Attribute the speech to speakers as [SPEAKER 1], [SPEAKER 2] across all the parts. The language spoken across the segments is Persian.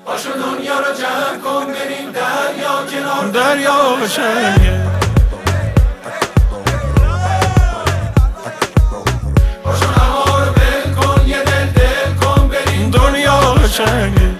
[SPEAKER 1] پاشو دنیا رو جمع کن بریم دریا کنار
[SPEAKER 2] دریا قشنگه.
[SPEAKER 1] پاشو هوا رو بل کن یه دل کن بریم
[SPEAKER 2] دنیا قشنگه.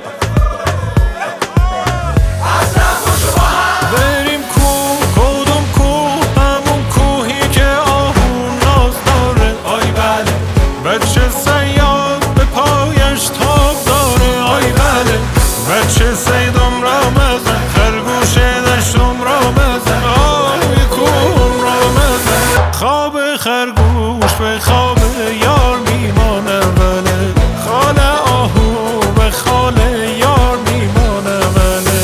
[SPEAKER 2] بریم کوه، کدوم کوه؟ همون کوهی که آهون ناز داره.
[SPEAKER 1] آی بله
[SPEAKER 2] بچه صیاد به پایش تاب داره.
[SPEAKER 1] آی بله
[SPEAKER 2] بچه صیدم را مزن، خرگوش دشتم را مزن، آی کوه را مزن. خواب خرگوش به خواب یار میمانه، بله خال آهو به خال یار میمانه، بله.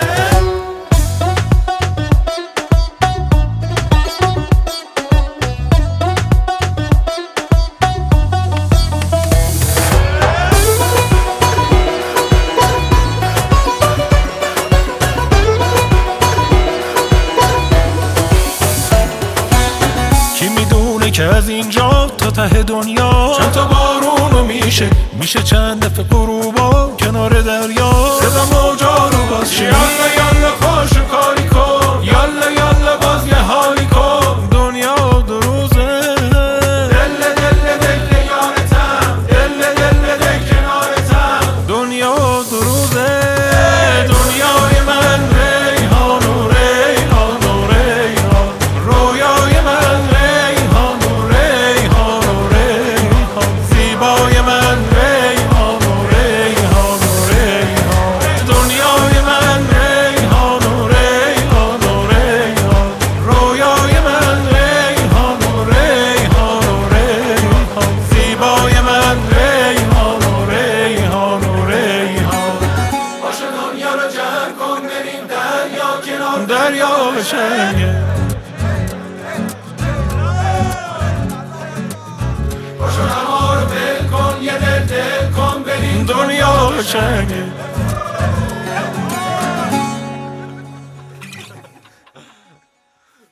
[SPEAKER 2] کی میدونه که از اینجا تا ته دنیا
[SPEAKER 1] چند تا بارونو
[SPEAKER 2] میشه چند دفعه غروبا کنار دریا.
[SPEAKER 1] صدا موجا رو باز شه یالا یالا پاشو کاری کن یالا یالا باز یه حالی کن
[SPEAKER 2] دنیا دو روزه
[SPEAKER 1] دل یارتم دل کنارتم
[SPEAKER 2] دنیا دو روزه.
[SPEAKER 1] دنیای من ریحان و ریحان و ریحان رویای من ریحان و ریحان و ریحان
[SPEAKER 2] زیبای من ریحان و ریحان و ریحان.
[SPEAKER 1] دنیای من ریحان و ریحان و ریحان رویای من ریحان و ریحان و ریحان
[SPEAKER 2] زیبای من ریحان و ریحان و ریحان.
[SPEAKER 1] پاشو دنیا رو جمع کن بریم دریا کنار
[SPEAKER 2] دریا قشنگه.
[SPEAKER 1] پاشو هوا رو بل کن یه دل کن بریم
[SPEAKER 2] دنیا قشنگه.